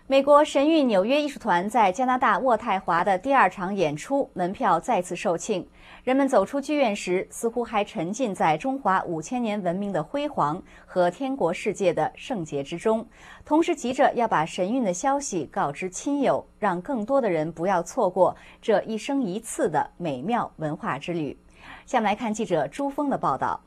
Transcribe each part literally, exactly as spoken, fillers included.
美国神韵纽约艺术团在加拿大渥太华的第二场演出，门票再次售罄。人们走出剧院时，似乎还沉浸在中华五千年文明的辉煌和天国世界的圣洁之中，同时急着要把神韵的消息告知亲友，让更多的人不要错过这一生一次的美妙文化之旅。下面来看记者朱峰的报道。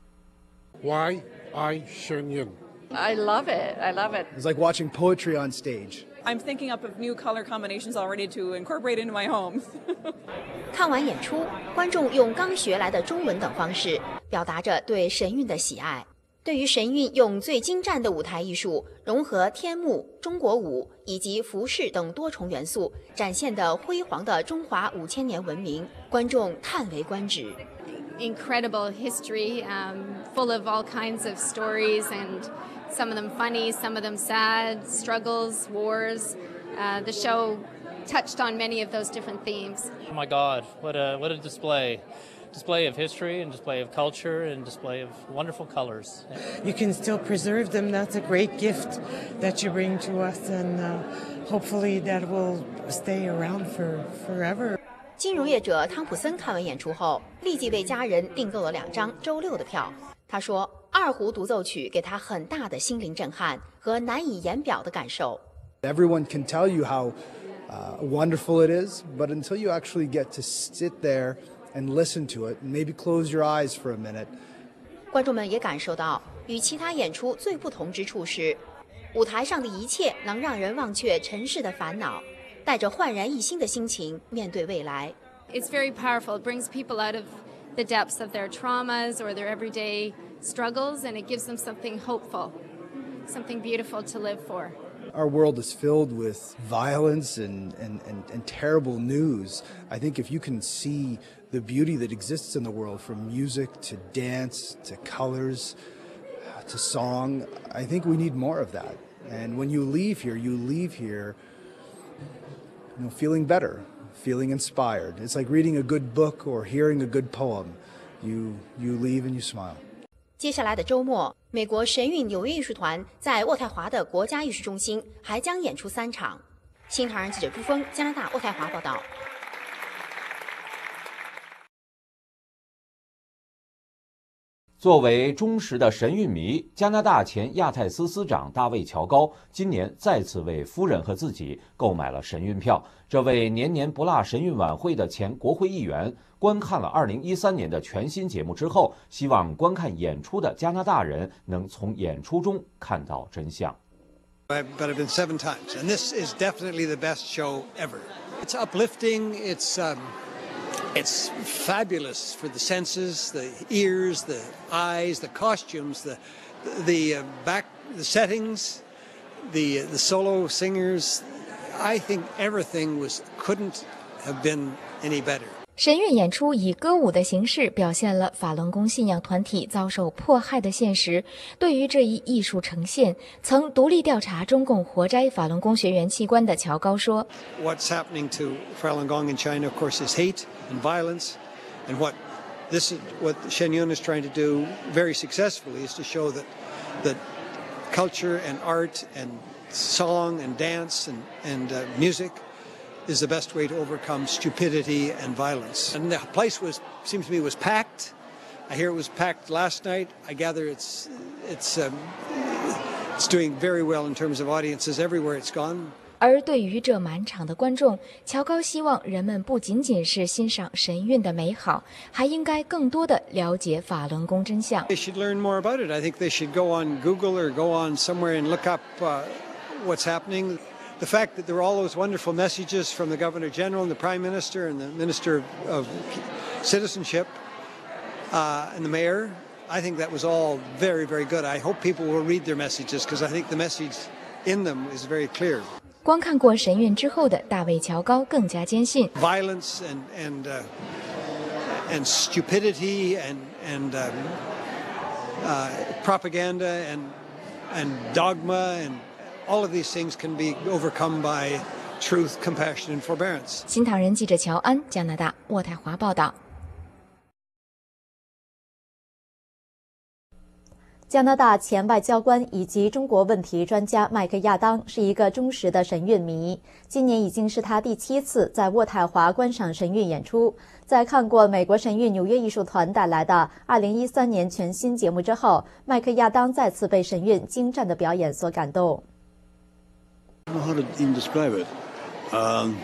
Why I Shenyun? I love it. I love it. It's like watching poetry on stage. I'm thinking up of new color combinations already to incorporate into my home. 看完演出，观众用刚学来的中文等方式表达着对神韵的喜爱。对于神韵用最精湛的舞台艺术融合天幕、中国舞以及服饰等多重元素展现的辉煌的中华五千年文明，观众叹为观止。 Incredible history, um, full of all kinds of stories, and some of them funny, some of them sad, struggles, wars. Uh, the show touched on many of those different themes. Oh my God, what a what a display. Display of history and display of culture and display of wonderful colors. You can still preserve them. That's a great gift that you bring to us, and uh, hopefully that will stay around for forever. 金融业者汤普森看完演出后，立即为家人订购了两张周六的票。他说，二胡独奏曲给他很大的心灵震撼和难以言表的感受。 Everyone can tell you how uh, wonderful it is, but until you actually get to sit there and listen to it, and maybe close your eyes for a minute. 观众们也感受到，与其他演出最不同之处是，舞台上的一切能让人忘却尘世的烦恼。带着焕然一新的心情面对未来。 It's very powerful. It brings people out of the depths of their traumas or their everyday struggles, and it gives them something hopeful, something beautiful to live for. Our world is filled with violence and, and, and, and terrible news. I think if you can see the beauty that exists in the world, from music to dance to colors to song, I think we need more of that. And when you leave here, you leave here You know, feeling better, feeling inspired. It's like reading a good book or hearing a good poem. You, you leave and you smile. 接下来的周末，美国神韵纽约艺术团在渥太华的国家艺术中心还将演出三场。新唐人记者朱峰，加拿大渥太华报道。 作为忠实的神韵迷，加拿大前亚太司司长大卫·乔高今年再次为夫人和自己购买了神韵票。这位年年不落神韵晚会的前国会议员，观看了二零一三年的全新节目之后，希望观看演出的加拿大人能从演出中看到真相。 But I've been seven times, and this is definitely the best show ever. It's uplifting. It's um, It's fabulous for the senses, the ears, the eyes, the costumes, the the uh, back, the settings, the the solo singers. I think everything was couldn't have been any better. 神韵演出以歌舞的形式表现了法轮功信仰团体遭受迫害的现实。对于这一艺术呈现，曾独立调查中共活摘法轮功学员器官的乔高说 ：“What's happening to Falun Gong in China, of course, is hate and violence, and what this is what Shenyun is trying to do very successfully is to show that that culture and art and song and dance and and uh, music.is the best way to overcome stupidity and violence. And the place was, seems to me, was packed. I hear it was packed last night. I gather it's it's um, it's doing very well in terms of audiences everywhere it's gone. 而对于这满场的观众，乔高希望人们不仅仅是欣赏神韵的美好，还应该更多的了解法轮功真相。 They should learn more about it. I think they should go on Google or go on somewhere and look up uh, what's happening.The fact that there were all those wonderful messages from the Governor General and the Prime Minister and the Minister of Citizenship uh, and the Mayor, I think that was all very, very good. I hope people will read their messages because I think the message in them is very clear. 观看过神韵之后的大卫·乔高更加坚信 ，violence and and uh, and stupidity and and um, uh, propaganda and and dogma and.All of these things can be overcome by truth, compassion, and forbearance. 新唐人记者乔安，加拿大渥太华报道。 加拿大前外交官以及中国问题专家麦克亚当是一个忠实的神韵迷，今年已经是他第七次在渥太华观赏神韵演出。在看过美国神韵纽约艺术团带来的二零一三年全新节目之后，麦克亚当再次被神韵精湛的表演所感动。 I don't know how to even describe it. Um,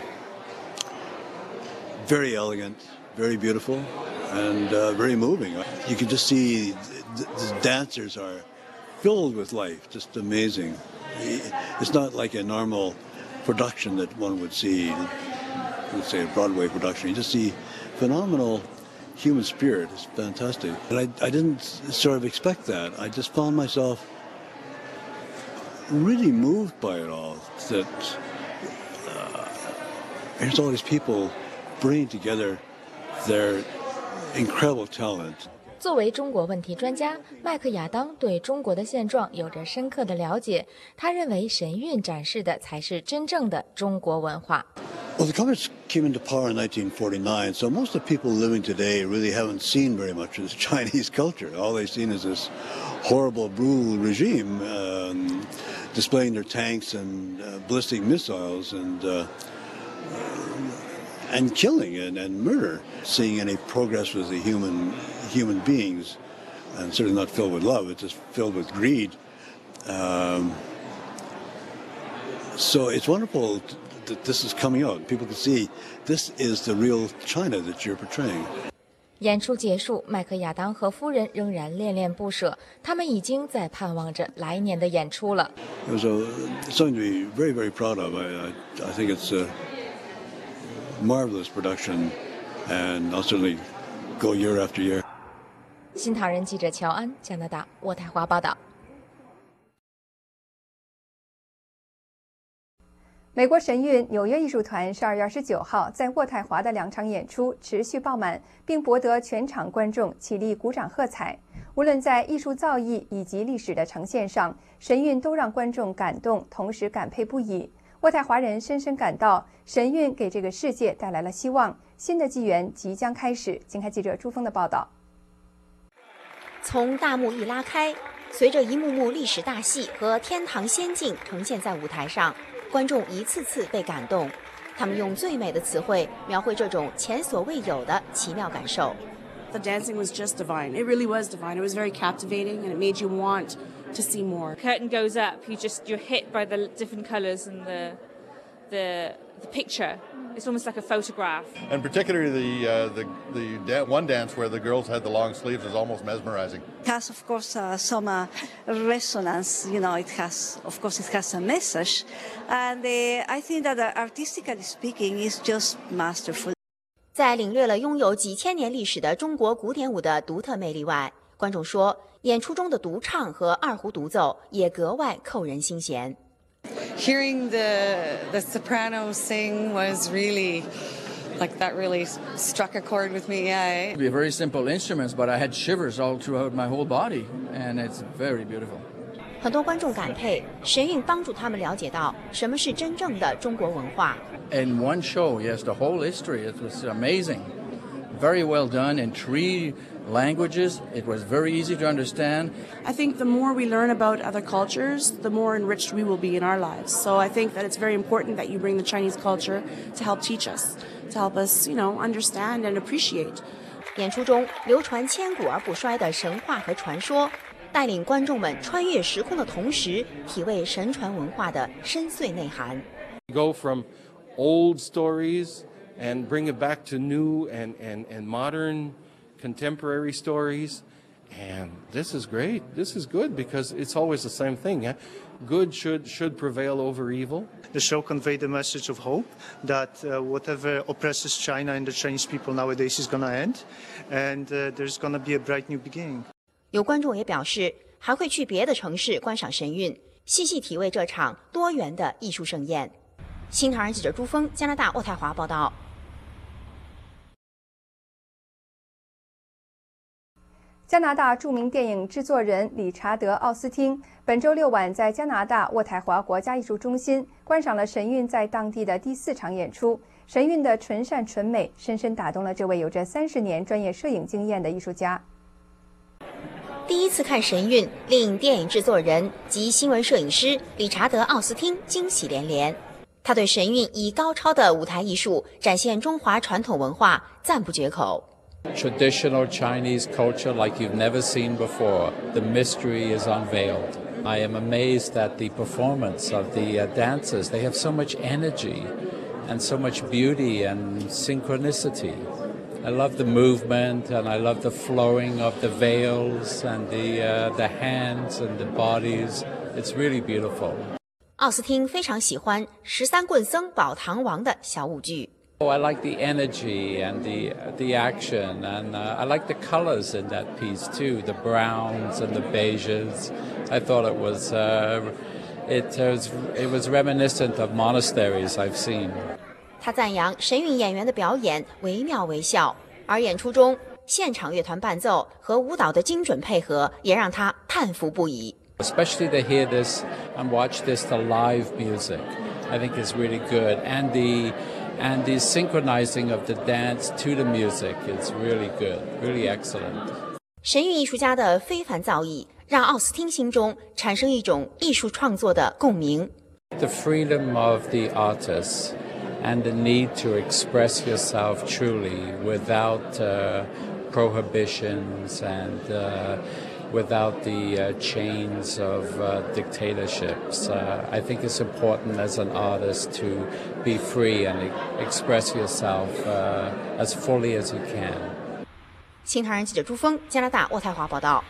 very elegant, very beautiful, and uh, very moving. You can just see the, the dancers are filled with life, just amazing. It's not like a normal production that one would see, let's say a Broadway production. You just see phenomenal human spirit. It's fantastic. And I, I didn't sort of expect that. I just found myself really moved by it all. That uh, here's all these people bringing together their incredible talent. 作为中国问题专家，麦克亚当对中国的现状有着深刻的了解。他认为神韵展示的才是真正的中国文化。 Well, the communists came into power in nineteen forty-nine, so most of the people living today really haven't seen very much of this Chinese culture. All they've seen is this horrible, brutal regime um, displaying their tanks and uh, ballistic missiles and uh, and killing and, and murder. Seeing any progress with the human human beings, and certainly not filled with love. It's just filled with greed. Um, so it's wonderful that this is coming out. People can see this is the real China that you're portraying. 演出结束，麦克亚当和夫人仍然恋恋不舍，他们已经在盼望着来年的演出了。 It was a, something to be very, very proud of. I, I, I think it's a marvelous production, and I'll certainly go year after year. 新唐人记者乔安，加拿大渥太华报道。 美国神韵纽约艺术团十二月二十九号在渥太华的两场演出持续爆满，并博得全场观众起立鼓掌喝彩。无论在艺术造诣以及历史的呈现上，神韵都让观众感动，同时感佩不已。渥太华人深深感到，神韵给这个世界带来了希望，新的纪元即将开始。请看记者朱峰的报道。 从大幕一拉开，随着一幕幕历史大戏和天堂仙境呈现在舞台上，观众一次次被感动。他们用最美的词汇描绘这种前所未有的奇妙感受。 The dancing was just divine. It really was divine. It was very captivating, and it made you want to see more. Curtain goes up. You just you're hit by the different colours and the the the picture. It's almost like a photograph. And particularly the uh, the the da- one dance where the girls had the long sleeves is almost mesmerizing. It has, of course, uh, some uh, resonance. You know, it has, of course, it has a message, and uh, I think that uh, artistically speaking, is just masterful. 在领略了拥有几千年历史的中国古典舞的独特魅力外，观众说，演出中的独唱和二胡独奏也格外扣人心弦。 Hearing the the soprano sing was really like that really struck a chord with me. Yeah. They're very simple instruments, but I had shivers all throughout my whole body, and it's very beautiful. 很多观众感佩神韵帮助他们了解到什么是真正的中国文化。 In one show, yes, the whole history. It was amazing, very well done in three languages. It was very easy to understand. I think the more we learn about other cultures, the more enriched we will be in our lives. So I think that it's very important that you bring the Chinese culture to help teach us, to help us, you know, understand and appreciate. 演出中流传千古而不衰的神话和传说，带领观众们穿越时空的同时，体味神传文化的深邃内涵。 Go from old stories and bring it back to new and and and modern. Contemporary stories, and this is great. This is good because it's always the same thing. Yeah? Good should should prevail over evil. The show conveyed a message of hope that uh, whatever oppresses China and the Chinese people nowadays is going to end, and uh, there's going to be a bright new beginning. 有观众也表示，还会去别的城市观赏神韵，细细体味这场多元的艺术盛宴。新唐人记者朱峰，加拿大渥太华报道。 加拿大著名电影制作人理查德·奥斯汀本周六晚在加拿大渥太华国家艺术中心观赏了神韵在当地的第四场演出。神韵的纯善纯美深深打动了这位有着三十年专业摄影经验的艺术家。 第一次看神韵，令电影制作人及新闻摄影师理查德·奥斯汀惊喜连连。他对神韵以高超的舞台艺术展现中华传统文化赞不绝口。 Traditional Chinese culture like you've never seen before. The mystery is unveiled. I am amazed at the performance of the uh, dancers. They have so much energy and so much beauty and synchronicity. I love the movement and I love the flowing of the veils and the uh, the hands and the bodies. It's really beautiful. 奥斯汀非常喜欢《十三棍僧保唐王》的小舞剧。 Oh, I like the energy and the the action, and uh, I like the colors in that piece too. The browns and the beiges. I thought it was uh, it was it was reminiscent of monasteries I've seen. 他赞扬神韵演员的表演惟妙惟肖，而演出中现场乐团伴奏和舞蹈的精准配合也让他叹服不已。 Especially to hear this and watch this, the live music, I think is really good, and the and the synchronizing of the dance to the music is really good, really excellent. 神韵艺术家的非凡造诣，让奥斯汀心中产生一种艺术创作的共鸣。 The freedom of the artist and the need to express yourself truly without uh, prohibitions and uh, without the uh, chains of uh, dictatorships. Uh, I think it's important as an artist to be free and e- express yourself uh, as fully as you can. 新唐人记者朱峰，加拿大渥太华报道。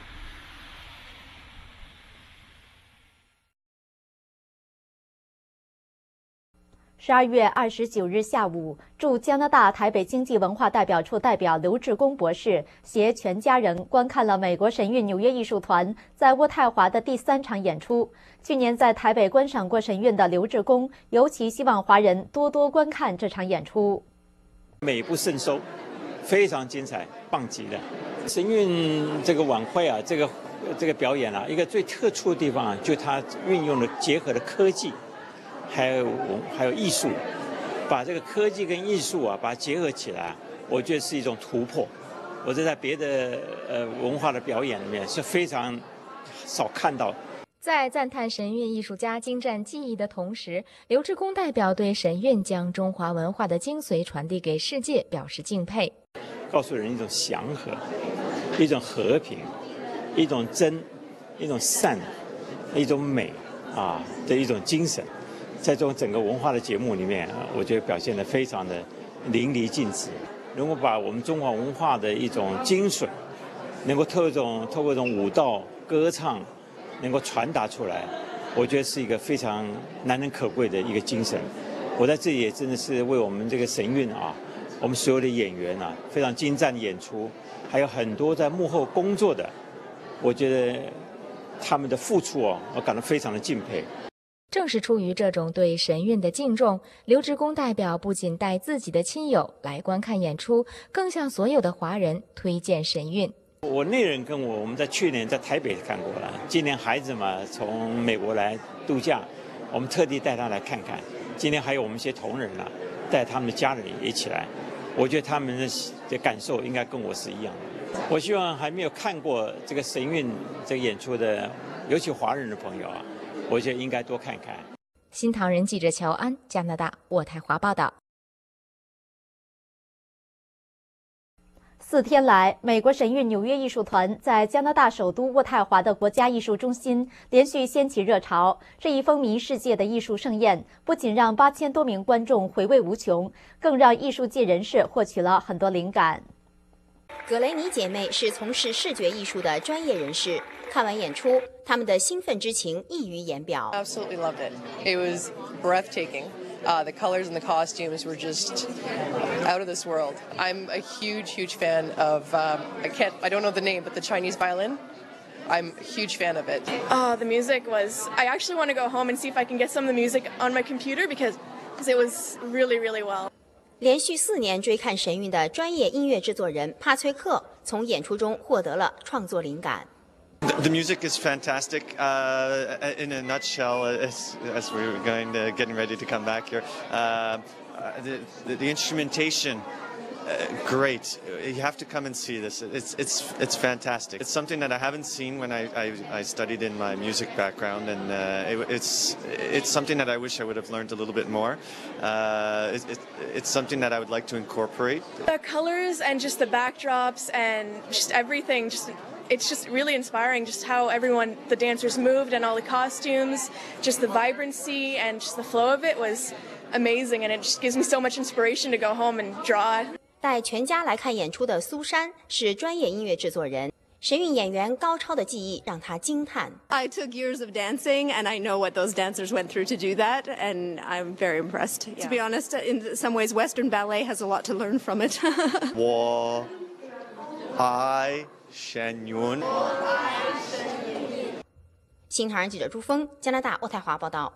十二月二十九日下午，驻加拿大台北经济文化代表处代表刘志功博士携全家人观看了美国神韵纽约艺术团在渥太华的第三场演出。去年在台北观赏过神韵的刘志功，尤其希望华人多多观看这场演出。 美不胜收，非常精彩，棒极了！神韵这个晚会啊，这个这个表演啊，一个最特殊的地方啊，就它运用了结合了科技。还有还有艺术，把这个科技跟艺术啊，把它结合起来，我觉得是一种突破。我这在别的呃文化的表演里面是非常少看到。 在赞叹神韵艺术家精湛技艺的同时，刘志功代表对神韵将中华文化的精髓传递给世界表示敬佩。 告诉人一种祥和，一种和平，一种真，一种善，一种美啊的一种精神。在这种整个文化的节目里面，我觉得表现得非常的淋漓尽致。能够把我们中华文化的一种精髓，能够透过这种透过这种舞蹈、歌唱，能够传达出来，我觉得是一个非常难能可贵的一个精神。我在这里也真的是为我们这个神韵啊，我们所有的演员啊，非常精湛的演出，还有很多在幕后工作的，我觉得他们的付出哦，我感到非常的敬佩。 正是出于这种对神韵的敬重，刘志功代表不仅带自己的亲友来观看演出，更向所有的华人推荐神韵。 我内人跟我，我们在去年在台北看过了，今年孩子嘛从美国来度假，我们特地带他来看看。今天还有我们一些同仁啊，带他们的家人也一起来，我觉得他们的感受应该跟我是一样的。我希望还没有看过这个神韵这个演出的，尤其华人的朋友啊，我觉得应该多看看。 新唐人记者乔安，加拿大渥太华报道。 四天来，美国神韵纽约艺术团在加拿大首都渥太华的国家艺术中心连续掀起热潮。这一风靡世界的艺术盛宴，不仅让八千多名观众回味无穷，更让艺术界人士获取了很多灵感。 葛雷尼姐妹是从事视觉艺术的专业人士，看完演出，她们的兴奋之情溢于言表。 Absolutely loved it. It was breathtaking. Uh, the colors and the costumes were just out of this world. I'm a huge, huge fan of, um, I can't, I don't know the name, but the Chinese violin. I'm a huge fan of it. Uh, the music was, I actually want to go home and see if I can get some of the music on my computer because it was really, really well. 连续四年追看神韵的专业音乐制作人帕崔克从演出中获得了创作灵感。 The music is fantastic. Uh, in a nutshell, as, as we were going to, getting ready to come back here, uh, the, the, the instrumentation great. You have to come and see this. It's it's it's fantastic. It's something that I haven't seen when I I, I studied in my music background, and uh, it, it's it's something that I wish I would have learned a little bit more. Uh, it, it, it's something that I would like to incorporate. The colors and just the backdrops and just everything, just it's just really inspiring. Just how everyone, the dancers moved and all the costumes, just the vibrancy and just the flow of it was amazing, and it just gives me so much inspiration to go home and draw. 带全家来看演出的苏珊是专业音乐制作人，神韵演员高超的技艺让她惊叹。 I took years of dancing, and I know what those dancers went through to do that, and I'm very impressed. Yeah. To be honest, in some ways, Western ballet has a lot to learn from it. 我爱神韵。 新唐人记者朱峰，加拿大渥太华报道。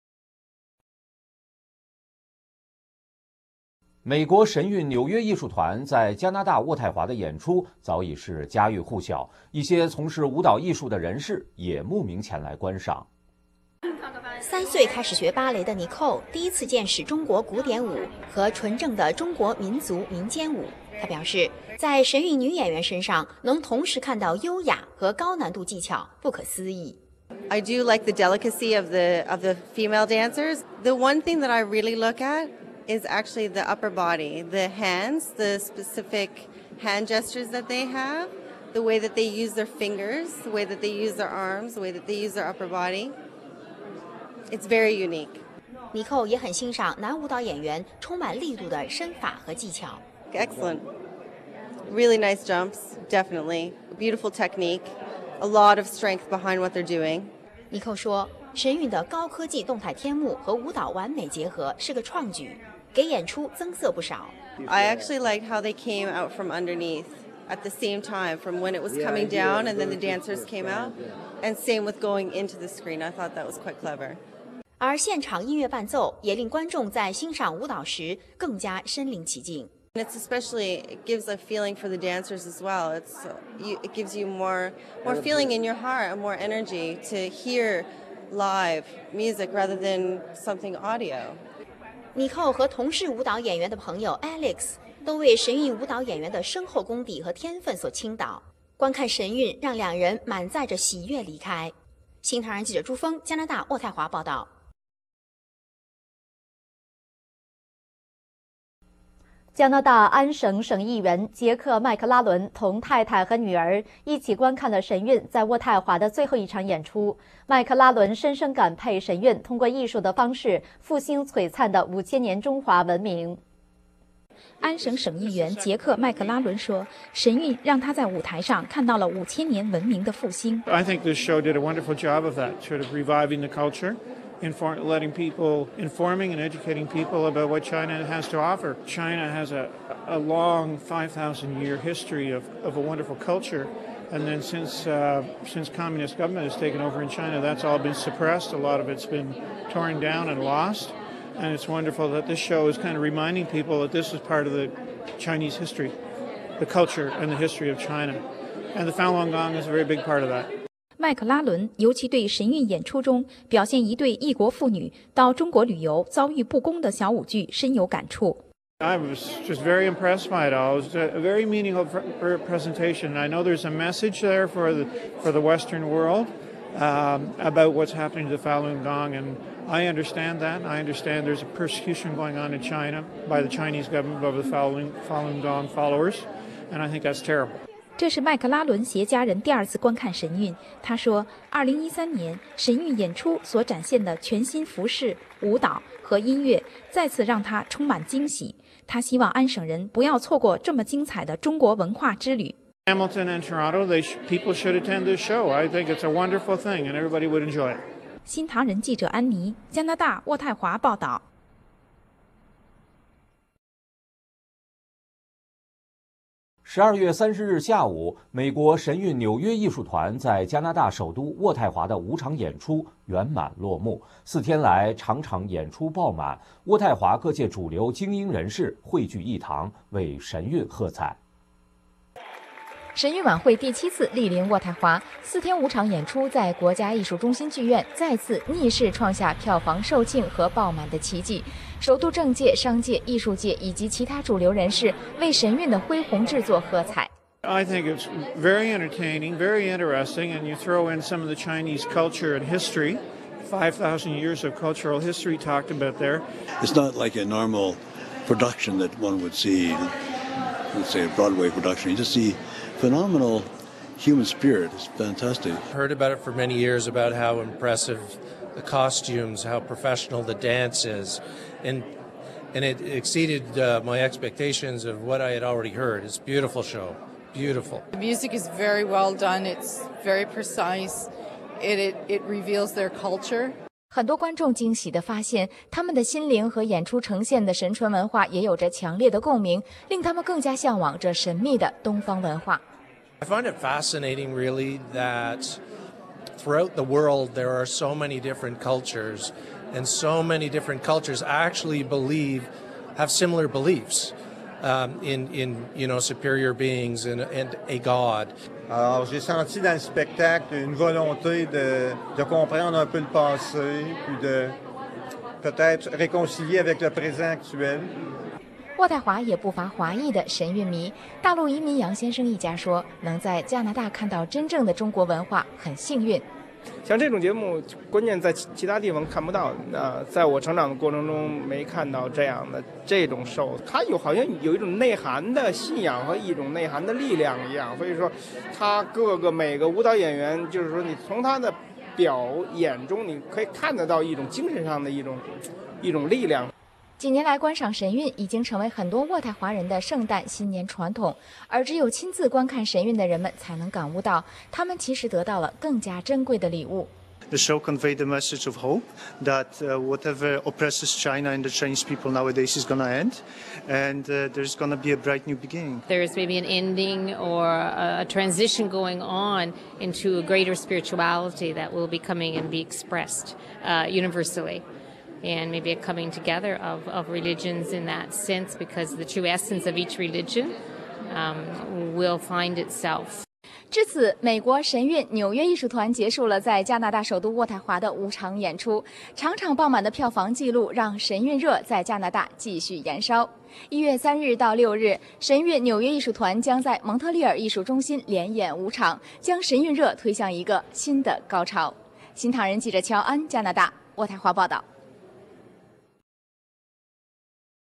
美国神韵纽约艺术团在加拿大渥太华的演出早已是家喻户晓，一些从事舞蹈艺术的人士也慕名前来观赏。 三岁开始学芭蕾的尼寇，第一次见识中国古典舞和纯正的中国民族民间舞。他表示，在神韵女演员身上能同时看到优雅和高难度技巧，不可思议。 I do like the delicacy of the of the female dancers. The one thing that I really look at is actually the upper body, the hands, the specific hand gestures that they have, the way that they use their fingers, the way that they use their arms, the way that they use their upper body. It's very unique. 尼寇也很欣赏男舞蹈演员充满力度的身法和技巧。 Excellent. Really nice jumps, definitely. Beautiful technique. A lot of strength behind what they're doing. 尼寇说，神韵的高科技动态天幕和舞蹈完美结合是个创举，给演出增色不少。 I actually liked how they came out from underneath at the same time, from when it was coming down and then the dancers came out, and same with going into the screen. I thought that was quite clever. 而现场音乐伴奏也令观众在欣赏舞蹈时更加身临其境。 It's especially, it gives a feeling for the dancers as well. It's you, it gives you more more feeling in your heart and more energy to hear live music rather than something audio. 尼寇和同是舞蹈演员的朋友 Alex 都为神韵舞蹈演员的深厚功底和天分所倾倒。观看神韵让两人满载着喜悦离开。新唐人记者朱峰，加拿大渥太华报道。 加拿大安省省议员杰克·麦克拉伦同太太和女儿一起观看了神韵在渥太华的最后一场演出。麦克拉伦深深感佩神韵通过艺术的方式复兴璀璨的五千年中华文明。 安省省议员杰克·麦克拉伦说：“神韵让他在舞台上看到了五千年文明的复兴。” I think this show did a wonderful job of that, sort of reviving the culture. Inform, letting people, informing and educating people about what China has to offer. China has a, a long five thousand year history of, of a wonderful culture. And then since, uh, since communist government has taken over in China, that's all been suppressed. A lot of it's been torn down and lost. And it's wonderful that this show is kind of reminding people that this is part of the Chinese history, the culture and the history of China. And the Falun Gong is a very big part of that. 麦克拉伦尤其对神韵演出中表现一对异国妇女到中国旅游遭遇不公的小舞剧深有感触。 I was just very impressed by it all. It was a very meaningful presentation. I know there's a message there for the for the Western world um, about what's happening to the Falun Gong, and I understand that. I understand there's a persecution going on in China by the Chinese government of the Falun Falun Gong followers, and I think that's terrible. 这是麦克拉伦携家人第二次观看神韵。他说，二零一三年神韵演出所展现的全新服饰、舞蹈和音乐，再次让他充满惊喜。他希望安省人不要错过这么精彩的中国文化之旅。 Hamilton and Toronto, they sh- people should attend this show. I think it's a wonderful thing, and everybody would enjoy it. 新唐人记者安妮，加拿大渥太华报道。 十二月三十日下午，美国神韵纽约艺术团在加拿大首都渥太华的五场演出圆满落幕。四天来，场场演出爆满，渥太华各界主流精英人士汇聚一堂，为神韵喝彩。 神韵晚会第七次莅临渥太华，四天五场演出在国家艺术中心剧院再次逆势创下票房售罄和爆满的奇迹。首度政界、商界、艺术界以及其他主流人士为神韵的恢宏制作喝彩。 I think it's very entertaining, very interesting, and you throw in some of the Chinese culture and history, five thousand years of cultural history talked about there. It's not like a normal production that one would see, let's say a Broadway production. You just see phenomenal human spirit. It's fantastic. I've heard about it for many years, about how impressive the costumes, how professional the dance is, and and it exceeded uh, my expectations of what I had already heard. It's a beautiful show, beautiful. The music is very well done. It's very precise. It it, it reveals their culture. 很多观众惊喜地发现，他们的心灵和演出呈现的神传文化也有着强烈的共鸣，令他们更加向往这神秘的东方文化。 I find it fascinating, really, that throughout the world there are so many different cultures, and so many different cultures actually believe, have similar beliefs um, in in you know superior beings and and a God. Alors, j'ai senti dans le spectacle une volonté de, de comprendre un peu le passé, puis de peut-être réconcilier avec le présent actuel. 渥太华也不乏华裔的神韵迷。大陆移民杨先生一家说，能在加拿大看到真正的中国文化很幸运。 像这种节目，关键在其他地方看不到。呃，在我成长的过程中没看到这样的这种show，它有好像有一种内涵的信仰和一种内涵的力量一样。所以说，它各个每个舞蹈演员，就是说你从他的表演中，你可以看得到一种精神上的一种一种力量。 几年来，观赏神韵已经成为很多渥太华人的圣诞新年传统，而只有亲自观看神韵的人们才能感悟到，他们其实得到了更加珍贵的礼物。 The show conveyed a message of hope that uh, whatever oppresses China and the Chinese people nowadays is going to end, and uh, there's going to be a bright new beginning. There's maybe an ending or a, a transition going on into a greater spirituality that will be coming and be expressed uh, universally. And maybe a coming together of, of religions in that sense, because the true essence of each religion um, will find itself. 至此，美国神韵纽约艺术团结束了在加拿大首都渥太华的五场演出，场场爆满的票房纪录让神韵热在加拿大继续燃烧。一月三日到六日，神韵纽约艺术团将在蒙特利尔艺术中心连演五场，将神韵热推向一个新的高潮。新唐人记者乔安，加拿大渥太华报道。